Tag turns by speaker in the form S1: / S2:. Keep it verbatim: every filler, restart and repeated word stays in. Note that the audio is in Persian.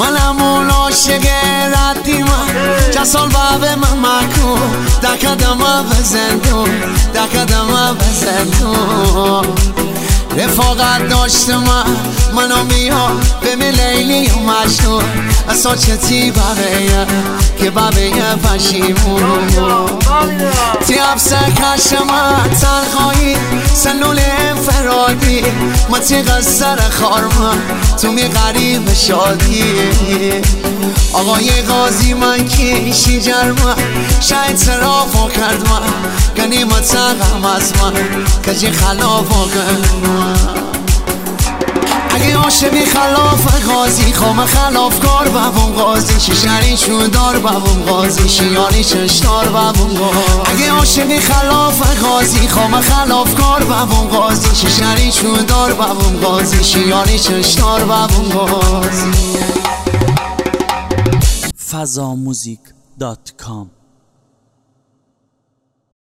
S1: منم اون عاشق ردی من جسال بابه من مکو در قدم بزندون در قدم بزندون رفاقت داشته من منو میام به می لیلی و مجنون اصلا چتی بابه که بابه پشیمون تی افسه کش من تنخایی سلول انفرادی ما تی قصر خارمان تو می غریب شادی آقای غازی من کشی جرمه شاید صرافو کرد من گنیمت غم از من کجی خلافو کرد من اگه عاشقی خلاف غازی خوام خلاف کار بابون غازی شیشنی شودار بابون غازی شیانی چشتار بابون غازی اگه عاشقی خلاف غازی خوام خلاف کار بابون غازی شیشنی شودار بابون غازی شیانی چشتار بابون غازی
S2: فضا موزیک دات کام